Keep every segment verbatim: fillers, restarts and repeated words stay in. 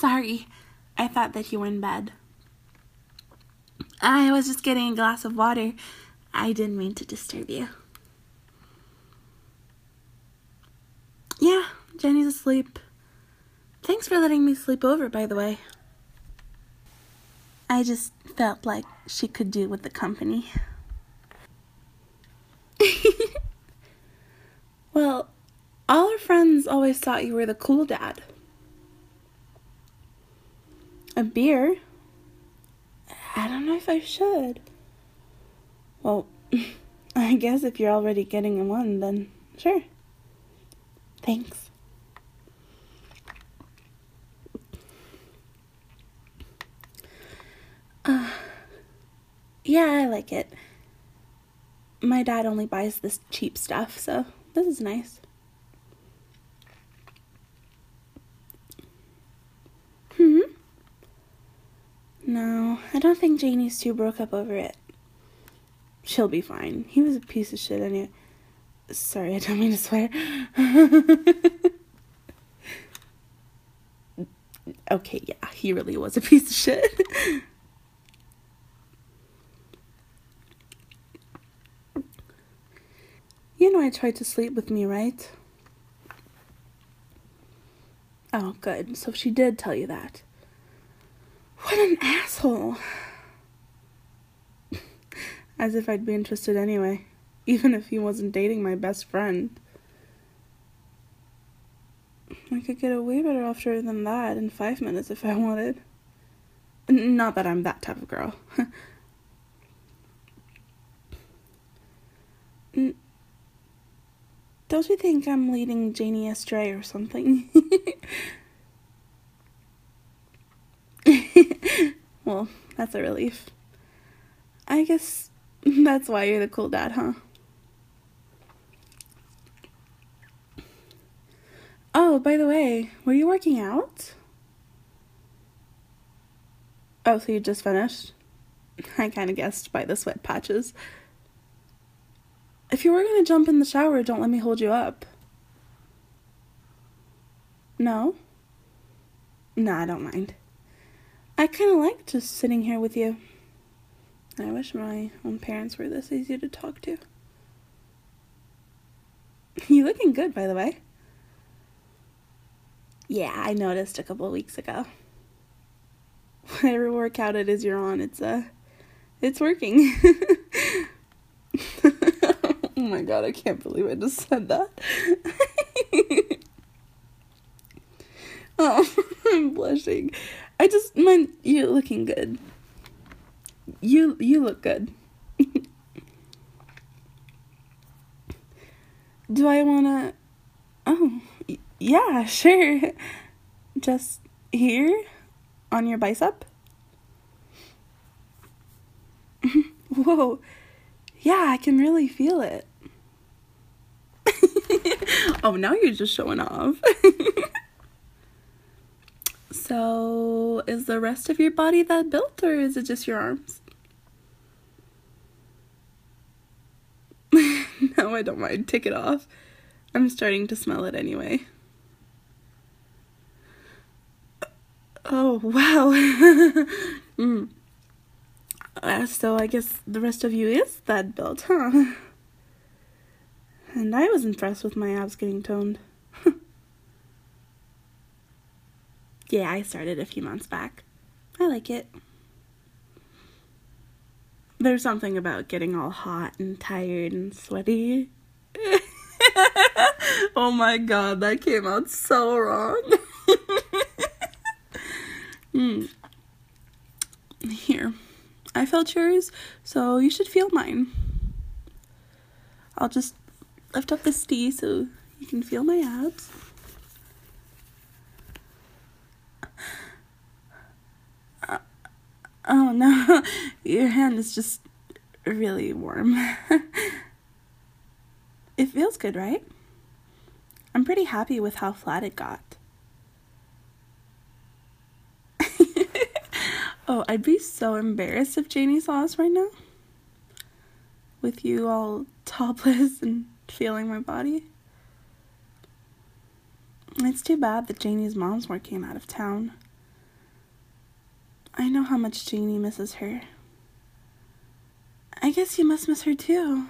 sorry. I thought that you were in bed. I was just getting a glass of water. I didn't mean to disturb you. Yeah, Jenny's asleep. Thanks for letting me sleep over, by the way. I just felt like she could do with the company. Well, all our friends always thought you were the cool dad. A beer? I don't know if I should. Well, I guess if you're already getting one, then sure. Thanks. Uh, yeah, I like it. My dad only buys this cheap stuff, so this is nice. Hmm? No, I don't think Janie's two broke up over it. She'll be fine. He was a piece of shit anyway. Sorry, I don't mean to swear. Okay, yeah, he really was a piece of shit. You know I tried to sleep with me, right? Oh, good. So she did tell you that. What an asshole. As if I'd be interested anyway, even if he wasn't dating my best friend. I could get a way better offer than that in five minutes if I wanted. Not that I'm that type of girl. Don't you think I'm leading Janie astray or something? Well, that's a relief. I guess that's why you're the cool dad, huh? Oh, by the way, were you working out? Oh, so you just finished? I kind of guessed by the sweat patches. If you were going to jump in the shower, don't let me hold you up. No? No, I don't mind. I kind of like just sitting here with you. I wish my own parents were this easy to talk to. You looking good, by the way. Yeah, I noticed a couple of weeks ago. Whatever workout it is you're on, it's, uh, it's working. Oh my god, I can't believe I just said that. Oh, I'm blushing. I just meant you looking good. You, you look good. Do I wanna... Oh, yeah, sure. Just here? On your bicep? Whoa. Yeah, I can really feel it. Oh, now you're just showing off. So, is the rest of your body that built, or is it just your arms? No, I don't mind. Take it off. I'm starting to smell it anyway. Oh, wow. mm. uh, so I guess the rest of you is that built, huh? And I was impressed with my abs getting toned. Yeah, I started a few months back. I like it. There's something about getting all hot and tired and sweaty. Oh my god, that came out so wrong. mm. Here. I felt yours, so you should feel mine. I'll just lift up this tea so you can feel my abs. Uh, oh no, your hand is just really warm. It feels good, right? I'm pretty happy with how flat it got. Oh, I'd be so embarrassed if Janie saw us right now. With you all topless and feeling my body. It's too bad that Janie's mom's working out of town. know how much Janie misses her. I guess you must miss her too.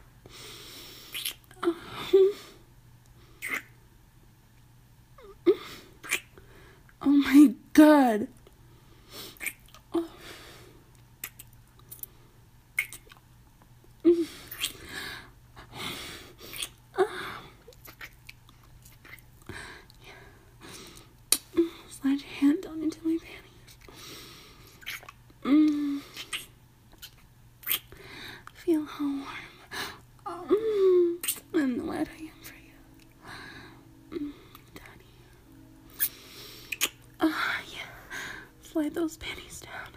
Oh my god. Oh. Slide your hand down into my panties. Mm. Feel how warm mm. and wet I am for you. Mm. Daddy. Oh, yeah. Slide those panties down.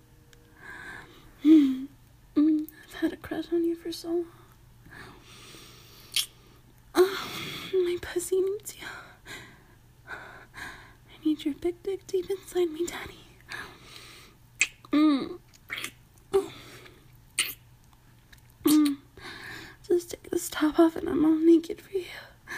Mm. Mm. I've had a crush on you for so long. Oh, my pussy needs you. I need your big dick deep inside me, Daddy. Mm. Oh. Mm. Just take this top off and I'm all naked for you.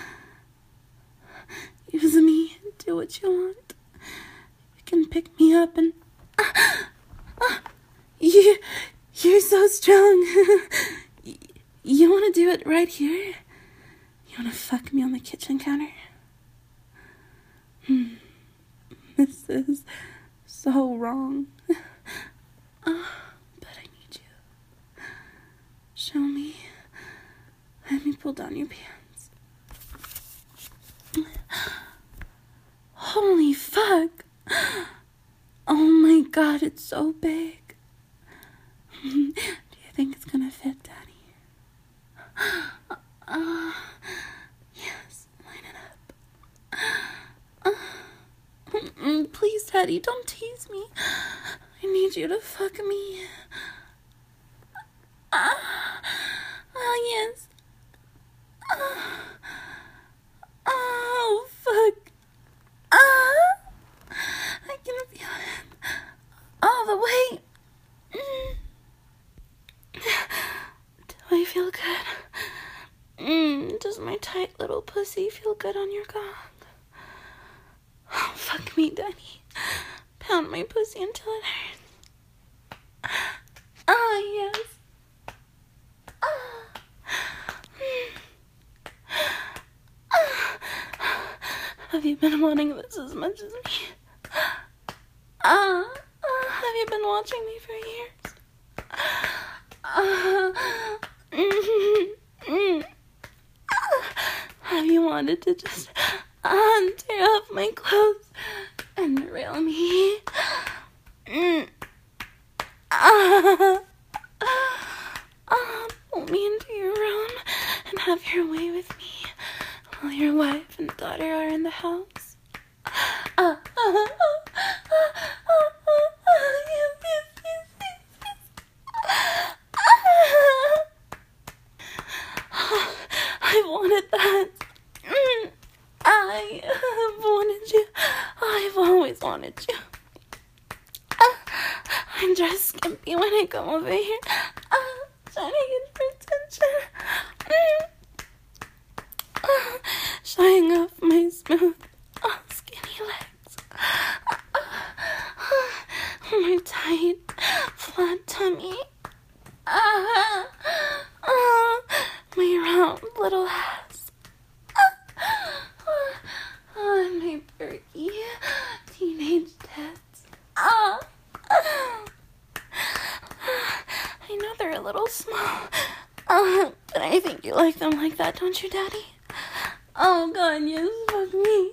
Use me and do what you want. You can pick me up and... Ah, ah, you, you're so strong. you you want to do it right here? You want to fuck me on the kitchen counter? Hmm. This is so wrong. Oh, but I need you. Show me. Let me pull down your pants. Holy fuck. Oh my god, it's so big. Do you think it's gonna fit, Daddy? Uh, yes, line it up. Uh, please, Daddy, don't tease me. I need you to fuck me. Ah, uh, oh, yes. Uh, oh, fuck. Ah, uh, I can feel it all the way. Mm. Do I feel good? Mm, does my tight little pussy feel good on your cock? Oh, fuck me, Daddy. Pound my pussy until it hurts. Oh, yes. Ah. Ah. Have you been wanting this as much as me? Ah. Uh, have you been watching me for years? Uh, mm, mm. Have you wanted to just uh, tear off my clothes and rail me? Mm. Uh, uh, pull me into your room and have your way with me while your wife and daughter are in the house. Uh, uh, uh, uh, uh, uh, yes, yes, yes, yes, yes. Uh, I wanted that. Mm, I have wanted you. I've always wanted you. Uh, I'm dressed skimpy when I come over here. Uh, trying to get your attention. Mm. Uh, showing off my smooth, uh, skinny legs. Uh, uh, my tight, flat tummy. Uh, uh, my round little ass. Uh, uh, uh, my perky teenage tits. Uh, uh, I know they're a little small, uh, but I think you like them like that, don't you, Daddy? Oh, God, yes, fuck me.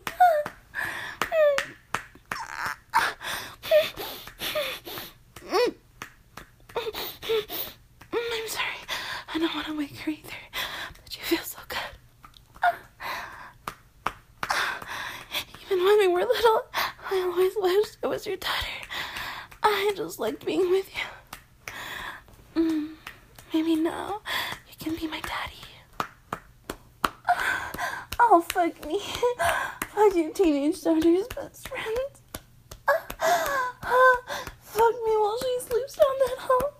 I'm sorry. I don't want to wake her either, but you feel so good. Even when we were little, I always wished I was your daughter. I just liked being with you. Mm, maybe now you can be my daddy. Oh, fuck me. Fuck your teenage daughter's best friend. Fuck me while she sleeps down that hall.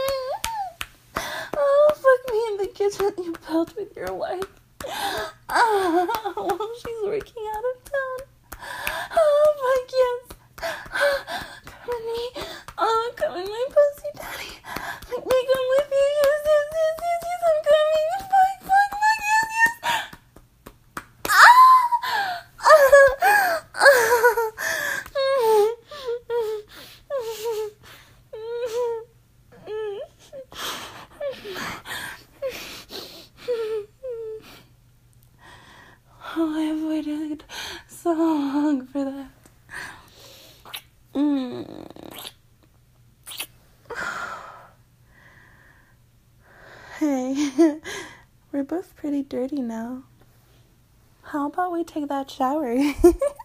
Oh, fuck me in the kitchen you built with your wife. Oh, while she's working out of town. Oh, fuck yes. Come with me both pretty dirty now. How about we take that shower?